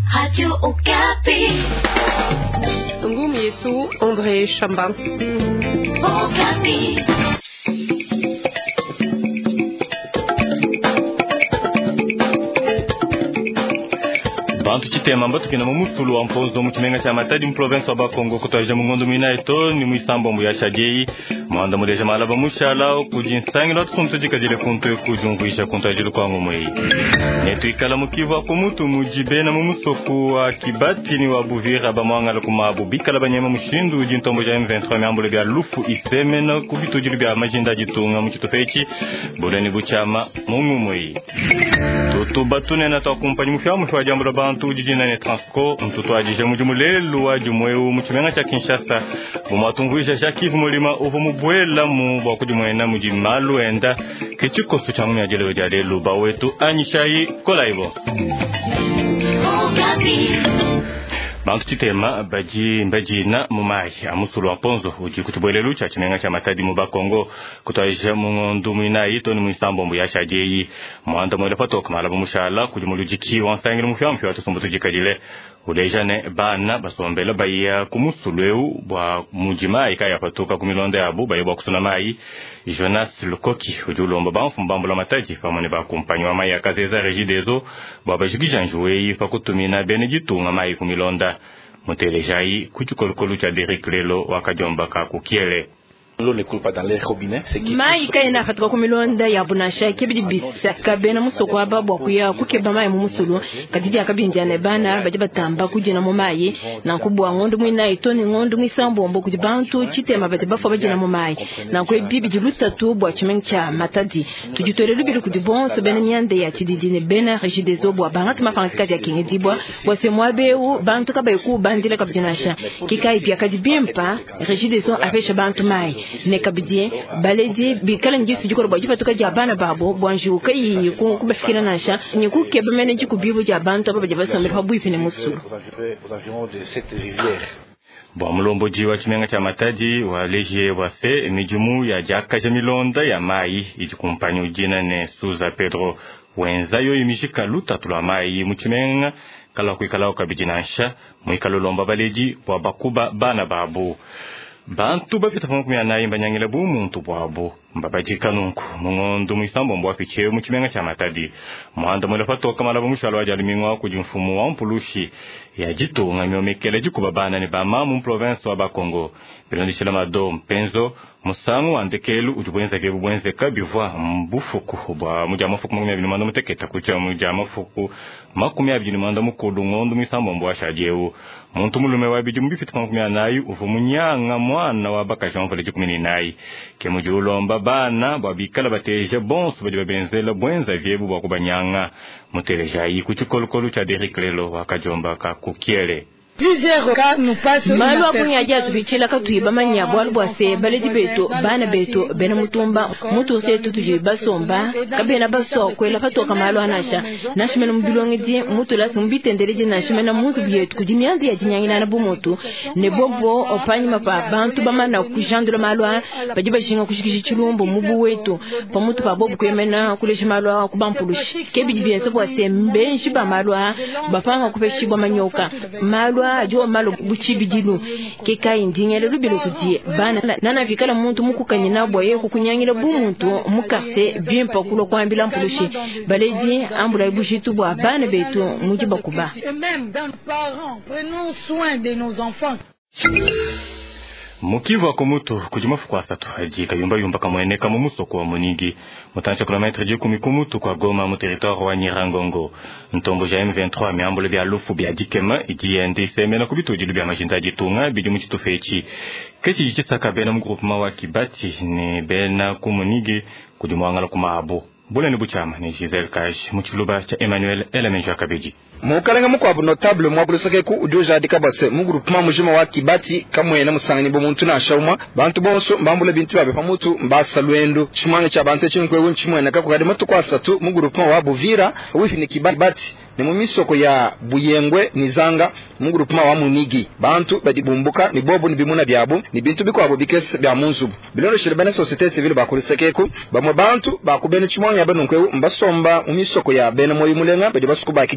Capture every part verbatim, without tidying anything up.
Radio Okapi. Ngumi yetu André Chamba. Okapi. Bantu chitema mbato kina mumutulu wa mponzo muchimenga cha matadi mprovince wa Bakongo kutaja mungondo mwina ito ni mwisambo mbu ya shadei mwanda mudeja malaba mushala kujinsangi lwa tukumtujika jile kuntu kujunguisha kuntu ajilu kwa ngumwei netu ikala mukivu wa kumutu mujibena mumusofu wa kibati ni wa buvira ba mwangala kumabu bikala banyema mushindu jintombo ja M vingt-trois miambule bia lufu isemena kubitu jilu bia majinda jitunga muchitufechi buleni buchama mungumwei tutu batune na takumpanyi mufia mufia jambu bantu jijina ne Transco mtutu ajije mujumulelu wa jumweu muchimenga cha Kinshasa bumwatunguisha shakivu mulima uvu mubwela mu bwa kujumwena mujimalu enda kichiko su chamu ya jelewe jadelu ba wetu anyishayi kolaibo bantu chitema baji mbajina mumai amusulu waponzo uji kutubwelelu cha chimenga cha matadi mu Bakongo kutaisha mungondu mwina ito ni mwisambo mbu ya shajeyi mwanda mwele patoka malabu mushala kujumulujiki wansangili mufia mfia watu sumbutu jikajile ulejane bana basombela baya kumusulueu bwa mujima ikaya patoka kumilonda yabu baya bwa kusuna mai Jonas Lukoki ujulomba banfu mbambula mataji famone ba kumpanyi mai akazeza regidezo bwa bajigijanjuei fakutumina benejitunga mai kumilonda mutelejayi kuchukolukolu cha Derek Lelo wakajomba kakukiele l'eau ne coule pas dans les robinets, c'est qui mai kaina fatka kumilonda ya bunasha kibidi bisaka bena musoko ababwa kuya kukeba mai mu musulu kadidi akabinjana bana baje batamba kujina mu mai na kubwa ngondo mwina itoni ngondo mwisambo mbo kujibantu chitema baje bafa baje na mu mai na kwe bibi jiluta tu bwa chimencha matadi tujitore lubiri kudibonso bena nyande ya chididi ne bena regidezo bwa bangati mafankika ya kingedibwa bose mwabeu bantu kabayiku bandile kabjinasha kikai pia kadibimpa regidezo afesha bantu mai ne kabidie baledi bikala njisi jikoro bajipa tuka jabana babo bwanju kai ku kubafikira nasha ni ku kebe mene jiku bibu jabantu aba bajaba somera babu ifine musulu bwa mulombo jiwa chimenga cha matadi wa leje wase mijumu ya jaka jamilonda ya mai ijikumpanyo jina ne Suza Pedro wenza yo imishika luta tula mai muchimenga kala kuikala ukabijinasha muikalo lomba baleji bwa bakuba bana babu bantu bafita famuku ya nayi mbanyangile bu muntu bwabo mbabajika nunku mungondo mwisambo mbwa fiche muchimenga cha matadi mwanda mwele fatoka malabo mushalo ajali mingwa kujimfumu wa mpulushi ya jitu ngamiomekele jikubabana ni bama mu province wa Bakongo bilondi shila mado mpenzo musangu wandekelu ujubwenza kebu bwenze kabivwa mbufuku bwa mujamafuku makumi abini mwanda muteketa kucha mujamafuku makumi abini mwanda mukulu ngondo mwisambo mbwa shajeu muntu mulume wabiji mbifita famuku ya nayi ufu munyanga mwana wa baka janvole jikumini nayi ke mujulomba bana babikala bateje bonso baje babenzela bwenza vyebu bwa kubanyanga mutelejayi kuchikolukolu cha Derek Lelo wakajomba kakukiele malu akunya jazu bichela katuiba manyabo albwase baledi beto bana beto bena mutumba mutu setu tuje basomba kabena baso kwela fatoka malu anasha nashimena mbilongedi mutu lasi mbitendereje nashimena muzu byetu kujimyanzi ya jinyangina na bumoto ne bobo opanyi mapa bantu bamana kujandula malu bajiba shinga kushikishi chilumbo mubu wetu pamutu pa bobo kwemena kuleshi malu kubampulushi kebiji byense bwase mbenshi ba malu bafanga kupeshibwa manyoka malu ajo malo buchibidilu keka indingele lubilo kudie bana nana vikala muntu mukukanye nabwo ye kukunyangila bu muntu mukase bien pakulo kwambila mpulushi baledi ambula ibushitu bwa bana betu mujiba kuba prenons soin de nos enfants. Mukivu wa kumutu kujimafu kwa satu ajika yumba yumba kamweneka mumusoko wa munigi mutancha kilometre jikumi kumutu kwa Goma mu territoire wa Nyirangongo ntombo ja M vingt-trois miambole bya lufu bya jikema ijiende semena kubitujilu bya majinda jitunga biju muchitufechi kechi jichisaka bena mu groupement wa Kibati ni bena kumunigi kujumwangala kumaabo bole ni buchama ni Giselle Cash muchuluba cha Emmanuel Elemenja Kabeji mukalenga mukwabu notable mwabulisake ku ujoja dikabase mu groupement mujima wa Kibati kamwe na musangani bo muntu na shauma bantu bonso mbambula bintu babe pamutu mbasa lwendo chimwange cha bantu chinkwe wunchimwe na kakugade matu kwa satu mu groupement wa Buvira wifi ni Kibati ni mu misoko ya Buyengwe nizanga mu groupement wa Munigi bantu badibumbuka ni bobo ni bimuna byabo ni bintu bikwabo bikese bya munzubu bilono shiribane societe civile bakulisake ku bamwe bantu bakubene chimwange abanonkwe mbasomba mu misoko ya bene moyi mulenga badi basukuba kijira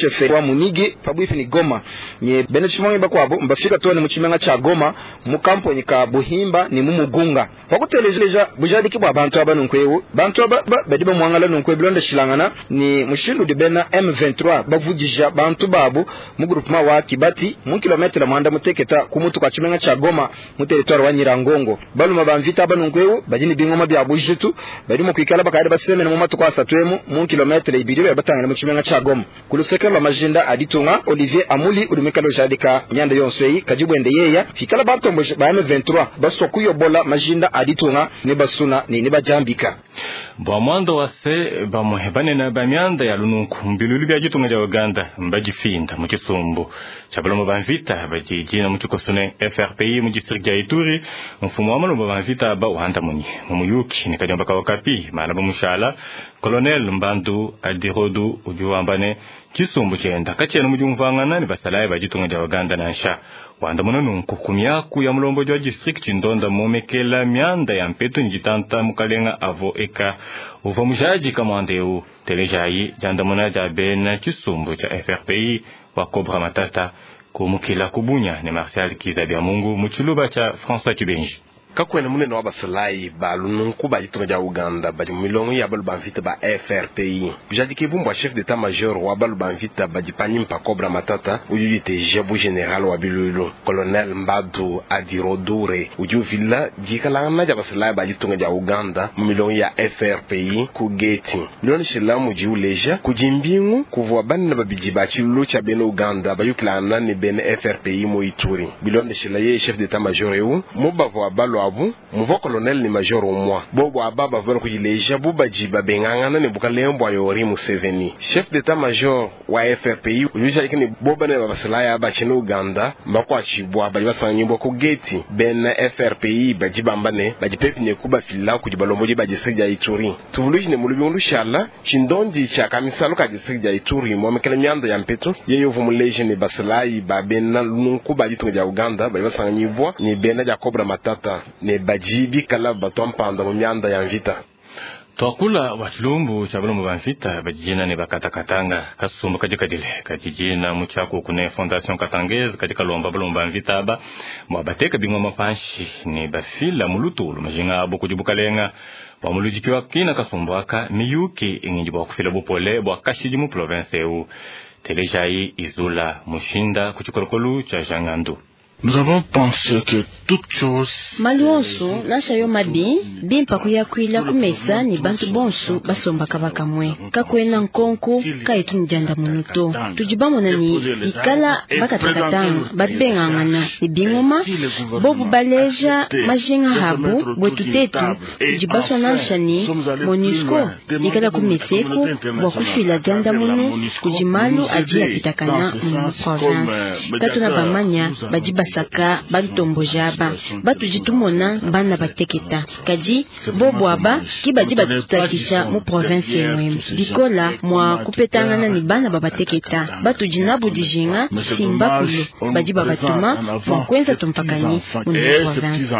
sheferi wa Munigi pabwifi ni Goma nye bene chimonge bakwabo mbafika tone mu chimenga cha Goma mu kampo nyika Buhimba ni mumugunga pakutelejeja bujadi kibwa abantu aba nunkwewu bantu aba badiba mwangala nunkwe bilonda shilangana ni mushindu de bena M vingt-trois bavugija bantu babu mu groupement wa Kibati mu kilometre mwanda muteketa kumutu kwa chimenga cha Goma mu territoire wa Nyirangongo baluma bamvita aba nunkwewu bajini bingoma bya bujitu barimo kwikala bakari baseme mu matu kwa satwemu mu kilometre ibiri batangana mu chimenga cha Goma kuluseka la majinda aditunga Olivier Amuli urumekalo jadika nyanda yonsweyi kajibu ende yeya fikala batombo ba M vingt-trois basokuyo bola majinda aditunga ne basuna ni ne bajambika Bwamwando wase bamuhebane na bamyanda ya lununku mbilulu bya gitunga ja Uganda mbajifinda mu kisumbu chabalomo banvita bajijina mu chikosune F R P I mu district ya Ituri mfumo wa malomo banvita ba uhanda munyi mu muyuki nikajamba ka wakapi malabo mushala Colonel Mbandu Adirodu ujuambane kisumbu chenda kachena mujumvangana ni basalaye bajitunga ja Uganda na nsha wanda munonu kukumya ku ya mulombo jwa district ndonda momekela myanda ya mpeto njitanta mukalenga avo eka uva mujaji kamandeu telejayi janda munaja bena kisumbu cha F R P I wa Cobra Matata kumukila kubunya ni Martial Kizabia Mungu muchuluba cha François Tubenji kakwena munene wa basalai balununku bajitunga ja Uganda baji milongo ya balu banvita ba F R P I bijadike bumba chef d'état major wa balu banvita baji panimpa Cobra Matata uyite jebu general wa bilulu colonel Mbadu Adirodure uju villa jikalana ja basalai bajitunga ja Uganda milongo ya F R P I ku geti milongo shilamu jiuleja kujimbingu kuvwa banna babiji bachi lucha bene Uganda bayuklana ni bene F R P I mo Ituri milongo shilaye chef d'état major eu mobavo wa balu abu mvo colonel ni major omwa bobo ababa vona kujileja buba jiba bengangana ne bukalembo ayori Museveni chef d'état major wa F R P I ujuja ikini boba ne babasalaya aba chino Uganda mbakwa chibwa baji basanyimbo ku geti ben F R P I bajiba mbane bajipepi ne kuba fila kujibalombo jiba jisija Ituri tuvuluji ne mulubundu shala chindondi cha kamisalo ka jisija Ituri mo mekele myanda ya mpeto yeyo vumuleje ne basalayi babena nunku bajitunga ja Uganda baji basanyimbo ni bena ja Cobra Matata ne bajibi kala batompanda mu myanda ya mvita Twakula watlumbu chabalomo banvita bajijina ne bakatakatanga kasumba kajikadile kajijina muchako kune fondation Katangez kajika lomba balomba banvita ba mwabateka bingwa mapanshi ne bafila mulutulu majinga abo kujibukalenga wa mulujikiwa kina kasumbwaka miyuki inginji bwa kufila bupole bwa kashiji mu province eu telejayi izula mushinda kuchikolokolu cha Jangandu. Nous avons pensé que toute chose Maluonso nasha yo mabi bimpa kuyakwila kumesa ni bantu bonso basomba kabakamwe kakwena nkonko kaitu njanda munuto tujibamona ni ikala bakatakatanga babengangana ni bingoma bobu baleja majenga habu bwetu tetu tujibaso nasha ni MONUSCO ikala kumeseku wakushwila janda munu kujimalu ajia kitakana mu province katuna bamanya bajiba saka bantombo jaba batujitumona bana bateketa kaji bobo aba kibaji batutakisha mu province yemwe bikola mwa kupetangana ni bana babateketa batujinabu dijinga simbakulu baji babatuma mkwenza tumpakani mu province.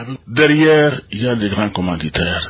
Derrière il y a des grands commanditaires.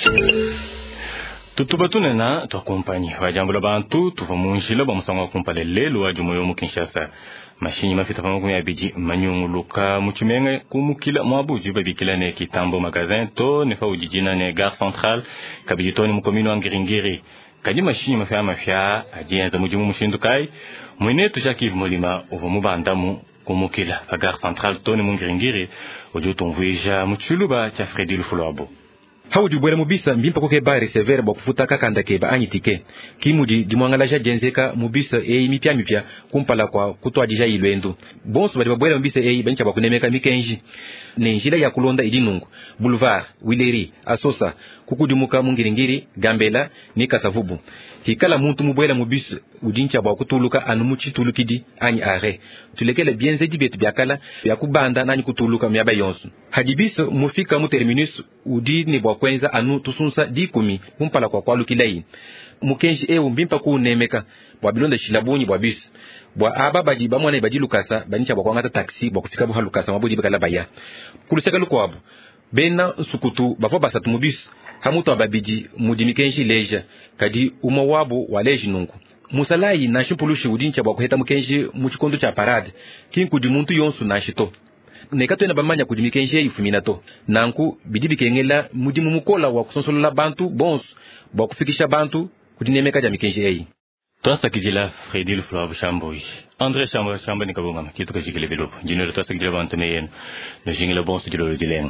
Tutubatunena twakompanyi wajambula bantu tuva munjila bamusanga kumpale lelo wajumoyo mu Kinshasa mashinyi mafita pamoja ya biji manyunguluka muchimenge kumukila mwabuji babikila ne kitambo magazin to ne fa ujijina ne gare centrale kabijitoni mukomino angiringiri kaji mashinyi mafya mafya ajenza mujimu mushindukai mwene tujakiv mulima uva mubandamu kumukila a gare centrale to ne mungiringiri ojutumvuija muchuluba cha Fredi Lufulabo. Haudi bwele mubisa mbimpa koke bari severe bwa kufuta kakanda keba anyitike kimudi dimwangalaja jenzeka mubisa e mipya mipya kumpala kwa kutwa dija ilwendu bonso bali bwele mubisa e bencha bakunemeka mikenji ne njila ya kulonda idinungu boulevard Wileri Asosa kukudimuka mungiringiri Gambela ni Kasavubu hikala muntu mubwele mubisa udincha bwa kutuluka anumuchi tulukidi ani are tulekele bienzeji betu byakala yakubanda nani kutuluka myaba yonsu hadibisa mufika mu terminus udi ni bwa kwenza anu tusunsa dikumi kumpala kwa kwalu kilai mukenji e umbimpa ku nemeka bwa bilonda shilabunyi bwa bis bwa aba baji bamwana baji lukasa banicha bwa kwangata taxi bwa kufika bwa lukasa mabuji bakala baya kuluseka lukwabo bena sukutu bafo basatu mubis hamuto ababiji mudimikenji leja kadi umawabo wa leji nungu musalai na shimpulushi udincha bwa kuheta mukenji muchikondo cha parade kinku di muntu yonsu na shito nekato ena bamanya kudi mikenji ifumina to nanku bidi bikengela mudi mumukola wa kusonsolola bantu bons bwa kufikisha bantu kudi nemeka ja mikenji ei Toasa kijila Fredil Flav Chamboi André Chamboi Chamboi ni kabunga kitu kashikile bilup junior toasa kijila bantemeyen no jingile bonsu jilo dileng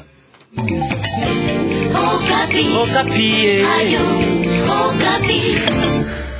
Okapi Okapi Ayo Okapi